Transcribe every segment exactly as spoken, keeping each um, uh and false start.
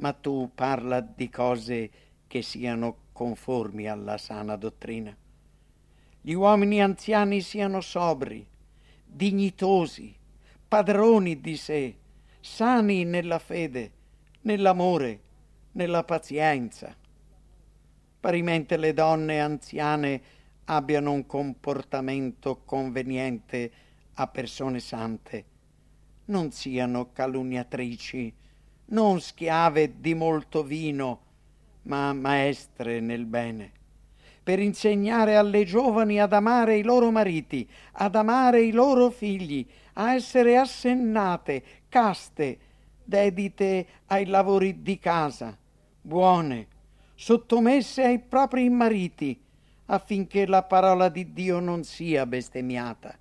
ma tu parla di cose che siano conformi alla sana dottrina. Gli uomini anziani siano sobri, dignitosi, padroni di sé, sani nella fede, nell'amore, nella pazienza. Parimente le donne anziane abbiano un comportamento conveniente a persone sante, non siano calunniatrici, non schiave di molto vino, ma maestre nel bene, per insegnare alle giovani ad amare i loro mariti, ad amare i loro figli, a essere assennate, caste, dedite ai lavori di casa, buone, sottomesse ai propri mariti, affinché la parola di Dio non sia bestemmiata.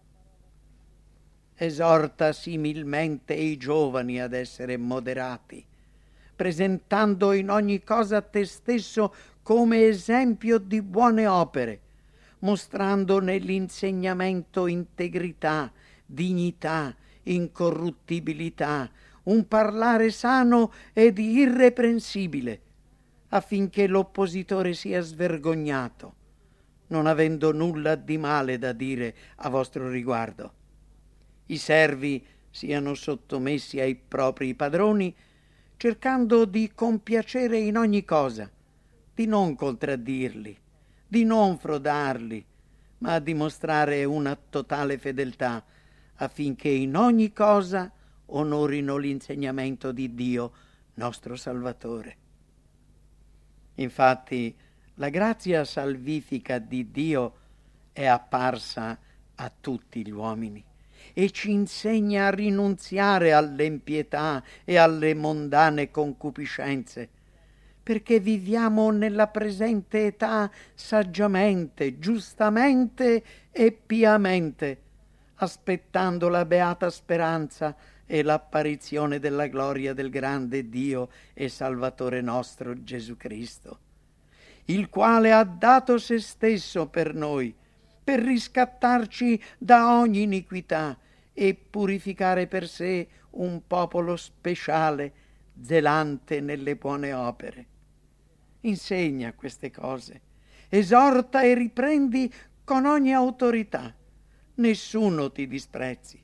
Esorta similmente i giovani ad essere moderati, presentando in ogni cosa te stesso come esempio di buone opere, mostrando nell'insegnamento integrità, dignità, incorruttibilità, un parlare sano ed irreprensibile, affinché l'oppositore sia svergognato, non avendo nulla di male da dire a vostro riguardo. I servi siano sottomessi ai propri padroni, cercando di compiacere in ogni cosa, di non contraddirli, di non frodarli, ma dimostrare una totale fedeltà, affinché in ogni cosa onorino l'insegnamento di Dio, nostro Salvatore. Infatti, la grazia salvifica di Dio è apparsa a tutti gli uomini e ci insegna a rinunziare all'impietà e alle mondane concupiscenze, perché viviamo nella presente età saggiamente, giustamente e piamente, aspettando la beata speranza e l'apparizione della gloria del grande Dio e Salvatore nostro Gesù Cristo, il quale ha dato se stesso per noi, per riscattarci da ogni iniquità e purificare per sé un popolo speciale, zelante nelle buone opere. Insegna queste cose, esorta e riprendi con ogni autorità. Nessuno ti disprezzi,